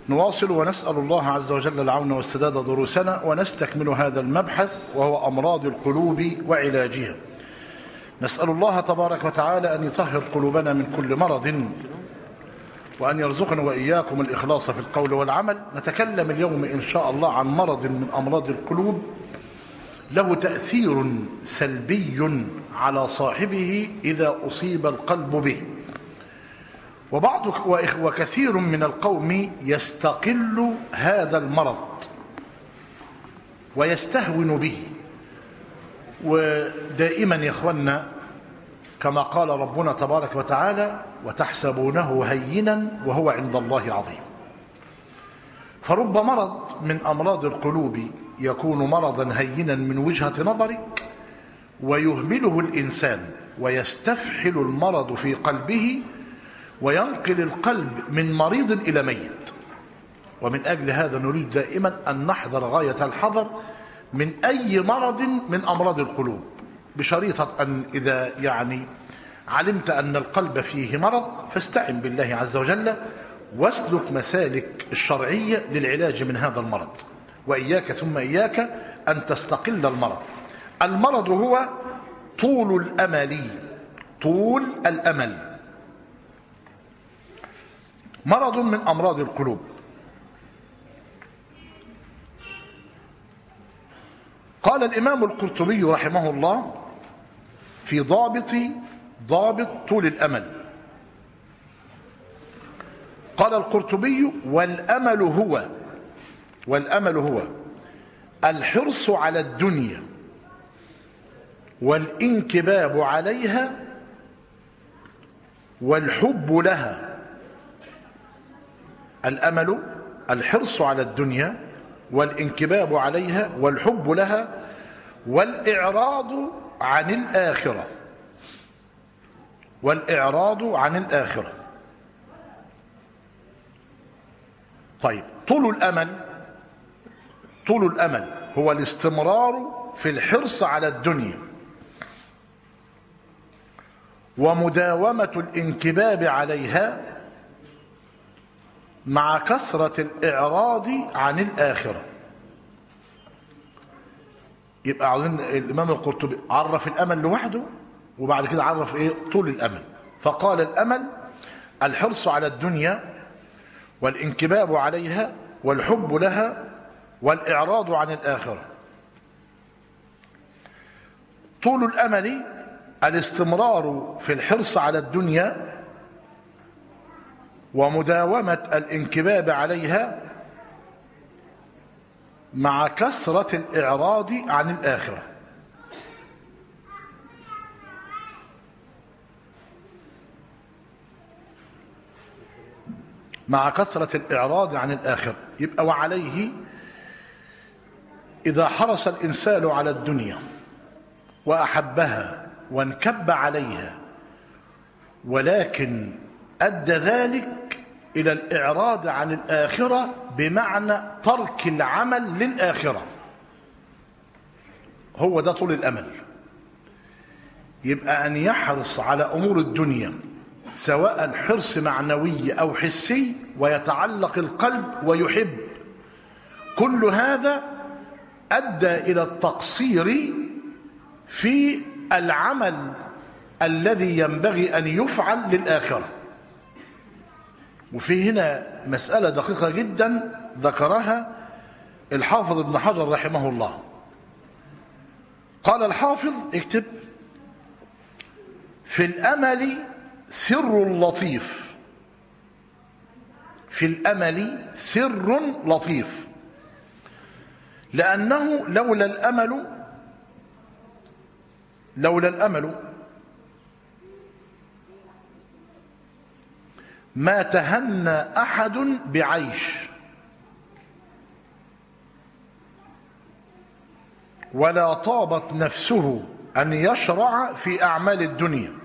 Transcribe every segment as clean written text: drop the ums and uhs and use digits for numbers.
نواصل ونسأل الله عز وجل العون والسداد دروسنا، ونستكمل هذا المبحث وهو أمراض القلوب وعلاجها. نسأل الله تبارك وتعالى أن يطهر قلوبنا من كل مرض، وأن يرزقنا وإياكم الإخلاص في القول والعمل. نتكلم اليوم إن شاء الله عن مرض من أمراض القلوب له تأثير سلبي على صاحبه إذا أصيب القلب به، وكثير من القوم يستقل هذا المرض ويستهون به. ودائما يا اخوانا كما قال ربنا تبارك وتعالى: وتحسبونه هينا وهو عند الله عظيم. فرب مرض من أمراض القلوب يكون مرضا هينا من وجهة نظرك، ويهمله الإنسان ويستفحل المرض في قلبه، وينقل القلب من مريض إلى ميت. ومن أجل هذا نريد دائما أن نحذر غاية الحذر من أي مرض من أمراض القلوب، بشريطة أن إذا علمت أن القلب فيه مرض فاستعن بالله عز وجل واسلك مسالك الشرعية للعلاج من هذا المرض، وإياك ثم إياك أن تستقل المرض. المرض هو طول الأمل. طول الأمل مرض من أمراض القلوب. قال الإمام القرطبي رحمه الله في ضابط طول الأمل، قال القرطبي: والأمل هو الحرص على الدنيا والانكباب عليها والحب لها. الأمل الحرص على الدنيا والانكباب عليها والحب لها والإعراض عن الآخرة. طيب، طول الأمل هو الاستمرار في الحرص على الدنيا ومداومة الانكباب عليها مع كثرة الإعراض عن الآخرة. يبقى عاوزين الإمام القرطبي عرف الأمل لوحده، وبعد كده عرف طول الأمل. فقال: الأمل الحرص على الدنيا والانكباب عليها والحب لها والإعراض عن الآخرة. طول الأمل الاستمرار في الحرص على الدنيا ومداومة الانكباب عليها مع كثرة الإعراض عن الآخرة. مع كثرة الإعراض عن الآخرة. يبقى وعليه إذا حرص الإنسان على الدنيا وأحبها وانكب عليها، ولكن أدى ذلك إلى الإعراض عن الآخرة بمعنى ترك العمل للآخرة، هو ده طول الأمل. يبقى أن يحرص على أمور الدنيا سواء حرص معنوي أو حسي، ويتعلق القلب ويحب، كل هذا أدى إلى التقصير في العمل الذي ينبغي أن يفعل للآخرة. وفي هنا مسألة دقيقة جدا ذكرها الحافظ ابن حجر رحمه الله. قال الحافظ: اكتب: في الأمل سر لطيف. في الأمل سر لطيف، لأنه لولا الأمل ما تهنى أحد بعيش، ولا طابت نفسه أن يشرع في أعمال الدنيا.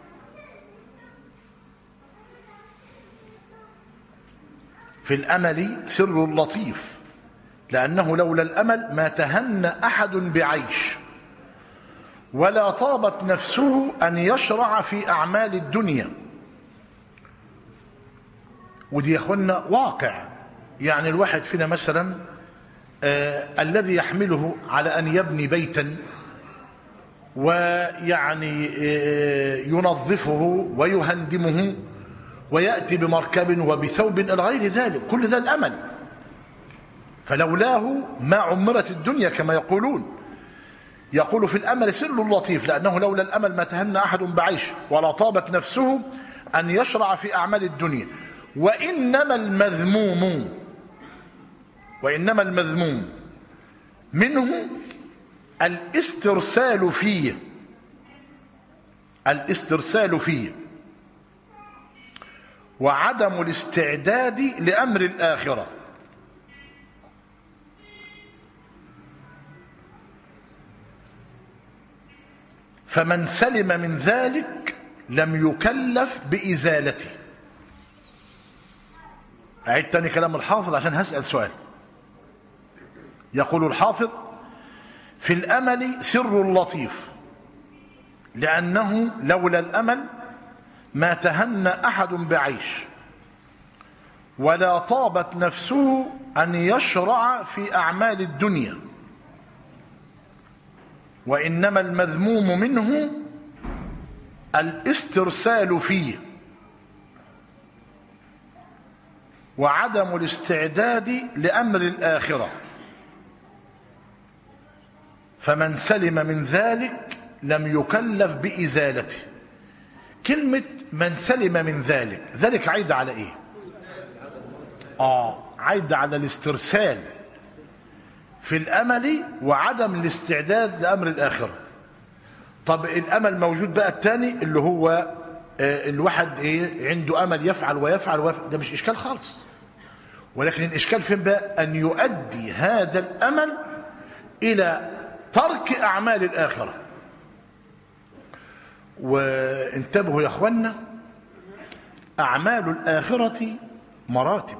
في الأمل سر لطيف، لأنه لولا الأمل ما تهنى أحد بعيش، ولا طابت نفسه أن يشرع في أعمال الدنيا. ودي يا أخوانا واقع، يعني الواحد فينا مثلا الذي يحمله على أن يبني بيتا ويعني ينظفه ويهندمه ويأتي بمركب وبثوب إلى غير ذلك، كل ذا الأمل، فلولاه ما عمرت الدنيا كما يقولون. يقول في الأمل سر لطيف، لأنه لولا الأمل ما تهنى أحد بعيش ولا طابت نفسه أن يشرع في أعمال الدنيا. وإنما المذموم منه الاسترسال فيه وعدم الاستعداد لأمر الآخرة. فمن سلم من ذلك لم يكلف بإزالته. أعيد تاني كلام الحافظ عشان هسأل سؤال. يقول الحافظ: في الأمل سر لطيف، لأنه لولا الأمل ما تهنى أحد بعيش ولا طابت نفسه أن يشرع في أعمال الدنيا. وإنما المذموم منه الاسترسال فيه وعدم الاستعداد لأمر الآخرة. فمن سلم من ذلك لم يكلف بإزالته. كلمة من سلم من ذلك عايدة على إيه؟ عايدة على الاسترسال في الأمل وعدم الاستعداد لأمر الآخرة. طب الأمل موجود بقى الثاني اللي هو الواحد عنده أمل يفعل ويفعل، ده مش إشكال خالص، ولكن الإشكال فين بقى؟ أن يؤدي هذا الأمل إلى ترك أعمال الآخرة. وانتبهوا يا أخوانا، أعمال الآخرة مراتب،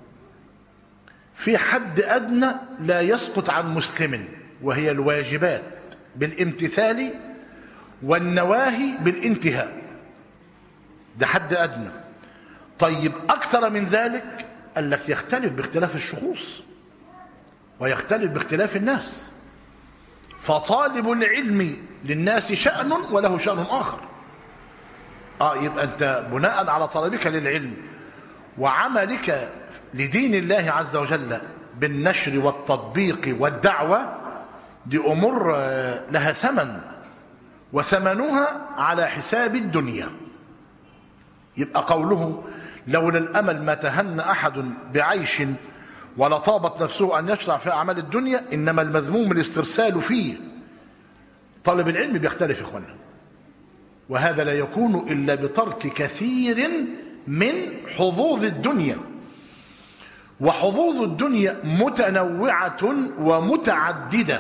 في حد أدنى لا يسقط عن مسلم، وهي الواجبات بالامتثال والنواهي بالانتهاء، ده حد أدنى. طيب أكثر من ذلك قال لك يختلف باختلاف الشخوص ويختلف باختلاف الناس. فطالب العلم للناس شأن وله شأن آخر. يبقى أنت بناء على طلبك للعلم وعملك لدين الله عز وجل بالنشر والتطبيق والدعوة، دي أمور لها ثمن، وثمنها على حساب الدنيا. يبقى قوله لولا الأمل ما تهنى أحد بعيش ولا طابت نفسه أن يشرع في أعمال الدنيا، إنما المذموم الاسترسال فيه. طالب العلم بيختلف يا إخوانا، وهذا لا يكون إلا بترك كثير من حظوظ الدنيا. وحظوظ الدنيا متنوعة ومتعددة،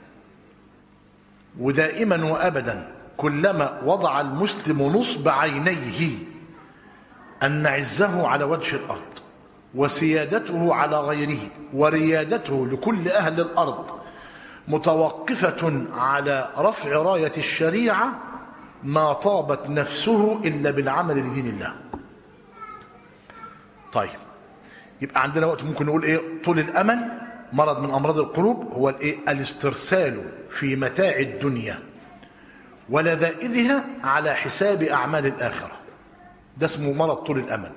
ودائما وأبدا كلما وضع المسلم نصب عينيه أن عزه على وجه الأرض وسيادته على غيره وريادته لكل أهل الأرض متوقفة على رفع راية الشريعة، ما طابت نفسه إلا بالعمل لدين الله. طيب، يبقى عندنا وقت ممكن نقول طول الأمل مرض من أمراض القلوب، هو الاسترسال في متاع الدنيا ولذائذها على حساب أعمال الآخرة، ده اسمه مرض طول الأمل.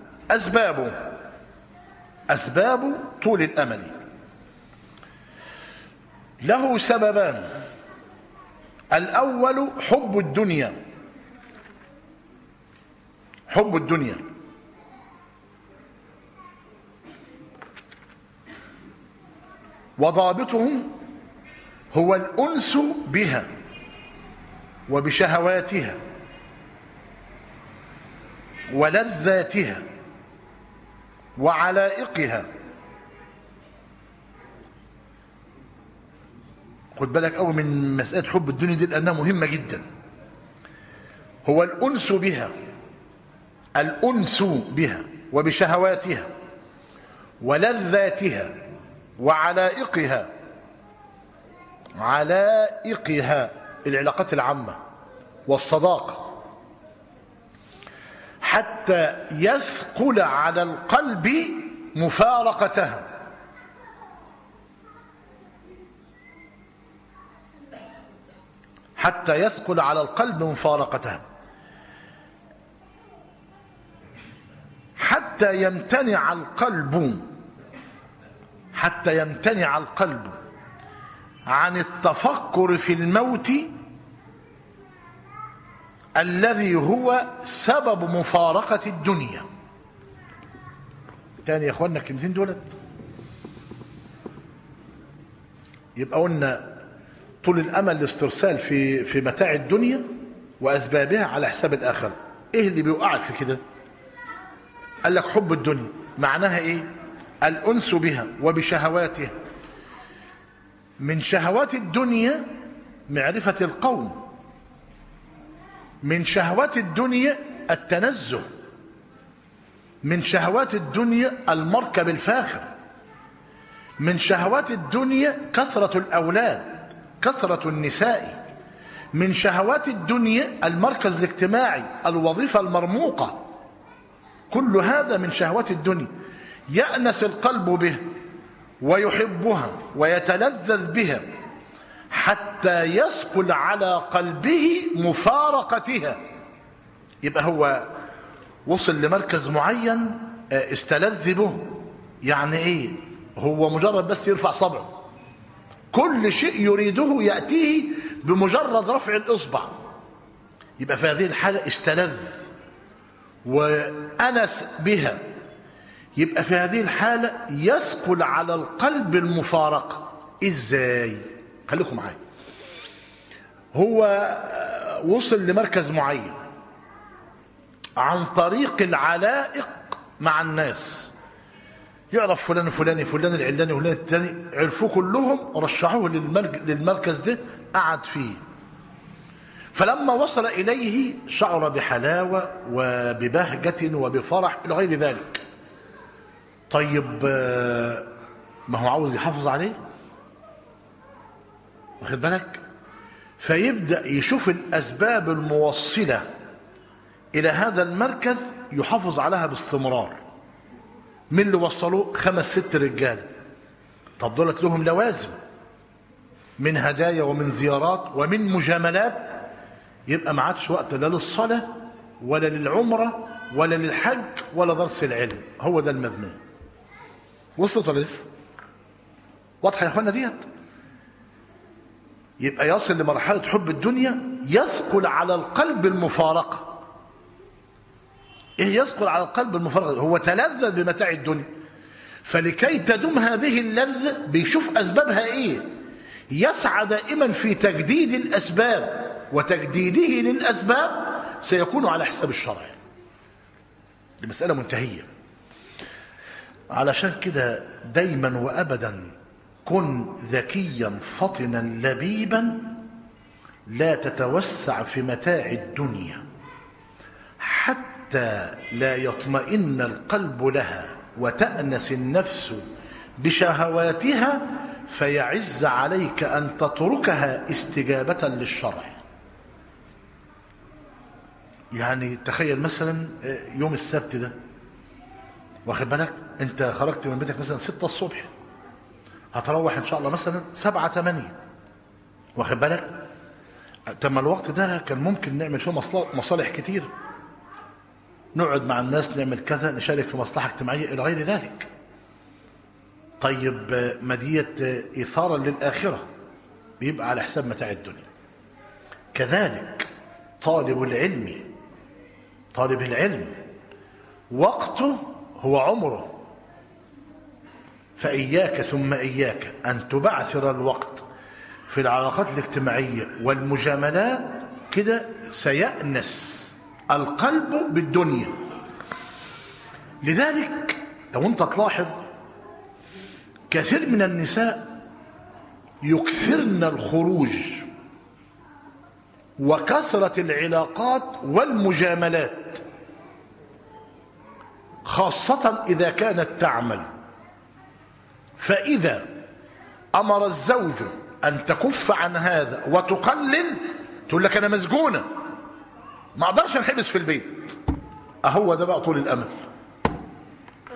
أسباب طول الأمل له سببان. الأول حب الدنيا، وضابطه هو الأنس بها وبشهواتها ولذاتها وعلائقها. خد بالك قوي من مسألة حب الدنيا دي لأنها مهمة جدا. هو الأنس بها وبشهواتها ولذاتها وعلائقها. العلاقات العامة والصداقة، حتى يثقل على القلب مفارقتها. حتى يثقل على القلب مفارقتها، حتى يمتنع القلب عن التفكر في الموت الذي هو سبب مفارقة الدنيا. تاني يا اخوانا الكلمتين دولت، يبقى قلنا طول الامل الاسترسال في متاع الدنيا واسبابها على حساب الاخره. ايه اللي بيوقعك في كده؟ قال لك حب الدنيا. معناها ايه؟ الانس بها وبشهواتها. من شهوات الدنيا معرفة القوم، من شهوات الدنيا التنزه، من شهوات الدنيا المركب الفاخر، من شهوات الدنيا كثرة الأولاد، كثرة النساء، من شهوات الدنيا المركز الاجتماعي، الوظيفة المرموقة. كل هذا من شهوات الدنيا. يأنس القلب به ويحبها ويتلذذ بها حتى يثقل على قلبه مفارقتها. يبقى هو وصل لمركز معين استلذ به. يعني ايه؟ هو مجرد بس يرفع صبعه، كل شيء يريده يأتيه بمجرد رفع الإصبع. يبقى في هذه الحالة استلذ وأنس بها. يبقى في هذه الحالة يثقل على القلب المفارقة. ازاي؟ خليكم معايا. هو وصل لمركز معين عن طريق العلائق مع الناس. يعرف فلان الفلاني، فلان العلاني، فلان الثاني، عرفوه كلهم، رشحوه للمركز ده، قعد فيه. فلما وصل إليه شعر بحلاوة وببهجة وبفرح إلى غير ذلك. طيب ما هو عاوز يحافظ عليه، واخد بالك؟ فيبدأ يشوف الأسباب الموصلة إلى هذا المركز يحافظ عليها باستمرار. من اللي وصلوه؟ 5-6 رجال. طب دولت لهم لوازم من هدايا ومن زيارات ومن مجاملات. يبقى ما عادش وقت لا للصلاة ولا للعمرة ولا للحج ولا درس العلم. هو ده المذموم. وصلت ولا لسه؟ واضحة يا اخوانا ديت؟ يبقى يصل لمرحلة حب الدنيا يثقل على القلب المفارقة. ايه يثقل على القلب المفارقة؟ هو تلذذ بمتاع الدنيا، فلكي تدوم هذه اللذة بيشوف أسبابها ايه، يسعى دائما في تجديد الأسباب، وتجديده للأسباب سيكون على حساب الشرع. دي مسألة منتهية. علشان كده دايما وأبدا كن ذكيا فطنا لبيبا، لا تتوسع في متاع الدنيا حتى لا يطمئن القلب لها وتأنس النفس بشهواتها فيعز عليك أن تتركها استجابة للشرع. يعني تخيل مثلا يوم السبت ده، واخد بالك؟ انت خرجت من بيتك مثلا 6 الصبح، هتروح ان شاء الله مثلا 7-8، واخد بالك؟ طب ما الوقت ده كان ممكن نعمل فيه مصالح كتير، نقعد مع الناس، نعمل كذا، نشارك في مصلحة اجتماعية إلى غير ذلك. طيب ما ديت إثارا للآخرة، بيبقى على حساب متاع الدنيا. كذلك طالب العلم وقته هو عمره، فإياك ثم إياك أن تبعثر الوقت في العلاقات الاجتماعية والمجاملات، كده سيأنس القلب بالدنيا. لذلك لو انت تلاحظ كثير من النساء يكثرن الخروج وكثرة العلاقات والمجاملات، خاصة إذا كانت تعمل. فإذا أمر الزوج أن تكف عن هذا وتقلل، تقول لك أنا مسجونة ما أقدرش أنحبس في البيت. أهو ده بقى طول الأمل.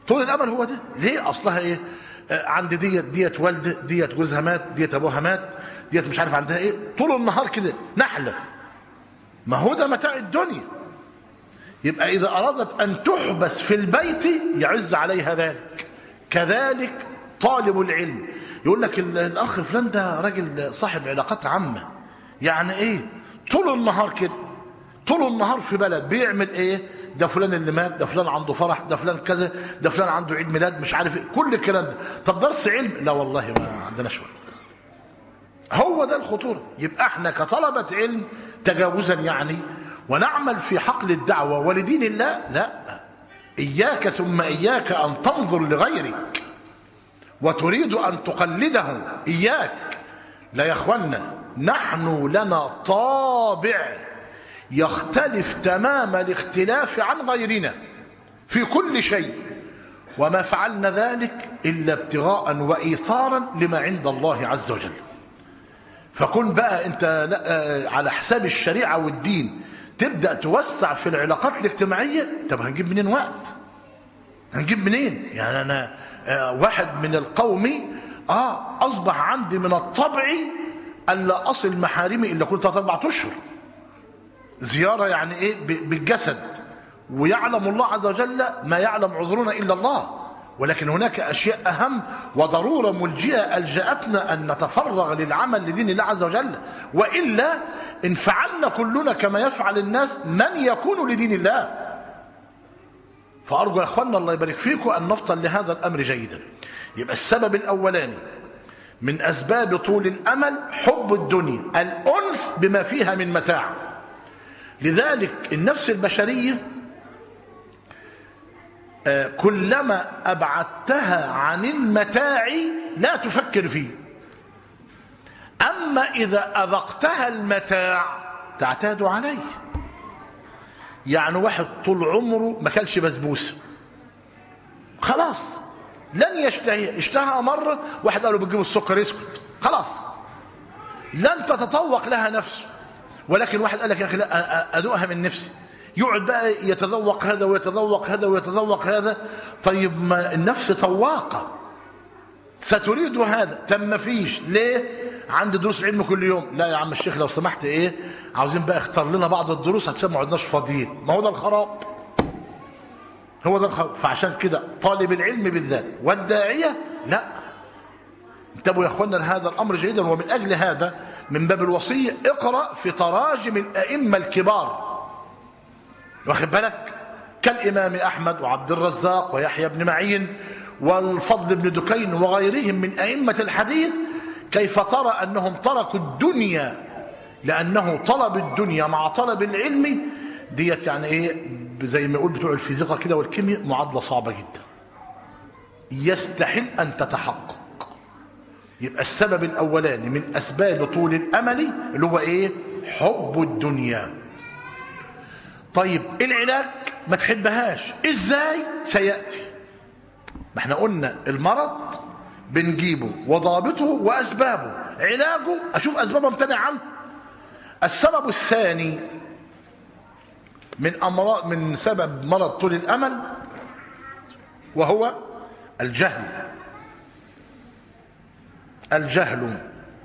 طول الامل هو ده. ليه؟ اصلها ايه؟ عند ديت والده، ديت جوزها مات، ديت ابوها مات، ديت مش عارف عندها ايه، طول النهار كده نحله. ما هو ده متاع الدنيا. يبقى اذا ارادت ان تحبس في البيت يعز عليها ذلك. كذلك طالب العلم يقول لك الاخ فلان ده راجل صاحب علاقات عامه، يعني ايه؟ طول النهار كده، طول النهار في بلد بيعمل ايه؟ ده فلان اللي مات، ده فلان عنده فرح، ده فلان كذا، ده فلان عنده عيد ميلاد، مش عارف ايه، كل الكلام ده. طب درس علم؟ لا والله ما عندناش وقت. هو ده الخطوره. يبقى احنا كطلبه علم تجاوزا يعني ونعمل في حقل الدعوه ولدين الله، لا، اياك ثم اياك ان تنظر لغيرك وتريد ان تقلده، اياك. لا يا اخوانا، نحن لنا طابع يختلف تمام الاختلاف عن غيرنا في كل شيء، وما فعلنا ذلك إلا ابتغاء وإيثارا لما عند الله عز وجل. فكن بقى أنت على حساب الشريعة والدين تبدأ توسع في العلاقات الاجتماعية. طب هنجيب منين وقت؟ هنجيب منين؟ يعني أنا واحد من القوم أصبح عندي من الطبع ألا أصل محارمي إلا كل 3-4 أشهر زيارة، يعني إيه؟ بالجسد. ويعلم الله عز وجل ما يعلم عذرنا إلا الله، ولكن هناك أشياء أهم وضرورة ملجئة ألجأتنا أن نتفرغ للعمل لدين الله عز وجل، وإلا إن فعلنا كلنا كما يفعل الناس من يكون لدين الله؟ فأرجو يا أخوانا الله يبارك فيكم أن نفطن لهذا الأمر جيدا. يبقى السبب الأولاني من أسباب طول الأمل حب الدنيا، الأنس بما فيها من متاع. لذلك النفس البشرية كلما أبعدتها عن المتاع لا تفكر فيه، أما إذا أذقتها المتاع تعتاد عليه. يعني واحد طول عمره ما كلش بسبوسة، خلاص لن يشتهي، اشتهى مرة واحد قال له بتجيب السكر يسكت، خلاص لن تتطوق لها نفسه. ولكن واحد قال لك يا أخي لا أذوقها من نفسي، يقعد بقى يتذوق هذا ويتذوق هذا ويتذوق هذا. طيب ما النفس طواقة ستريد هذا، تم فيش ليه؟ عندي دروس علم كل يوم. لا يا عم الشيخ لو سمحت ايه، عاوزين بقى اختار لنا بعض الدروس عشان ما عدناش فاضيين. ما هو ده الخراب، هو ده الخراب. فعشان كده طالب العلم بالذات والداعية لا، انتبهوا يا اخوانا لهذا الامر جيدا. ومن اجل هذا من باب الوصية اقرأ في تراجم الائمة الكبار، واخد بالك؟ كالإمام أحمد وعبد الرزاق ويحيى بن معين والفضل بن دكين وغيرهم من أئمة الحديث، كيف ترى أنهم تركوا الدنيا لأنه طلب الدنيا مع طلب العلم ديت يعني إيه، زي ما يقول بتوع الفيزيقا كده والكيمياء، معادلة صعبة جدا يستحيل أن تتحقق. يبقى السبب الأولاني من أسباب طول الأمل اللي هو إيه؟ حب الدنيا. طيب العلاج ما تحبهاش ازاي؟ سيأتي. ما احنا قلنا المرض بنجيبه وضابطه واسبابه، علاجه اشوف اسبابه امتنع عنه. السبب الثاني من سبب مرض طول الامل وهو الجهل. الجهل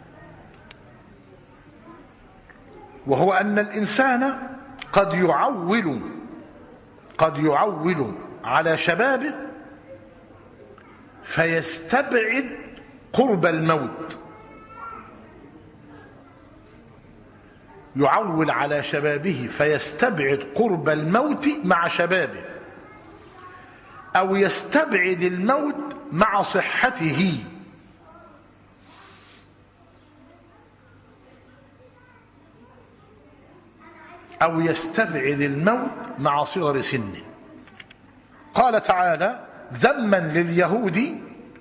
وهو ان الانسان قد يعول على شبابه فيستبعد قرب الموت. يعول على شبابه فيستبعد قرب الموت مع شبابه، أو يستبعد الموت مع صحته. أو يستبعد الموت مع صغر سنه. قال تعالى ذما لليهود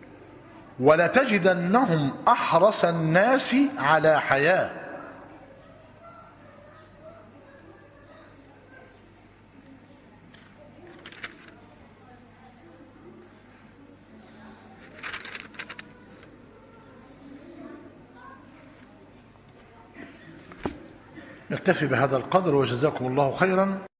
ولتجدنهم أحرص الناس على حياة. نكتفي بهذا القدر وجزاكم الله خيرا.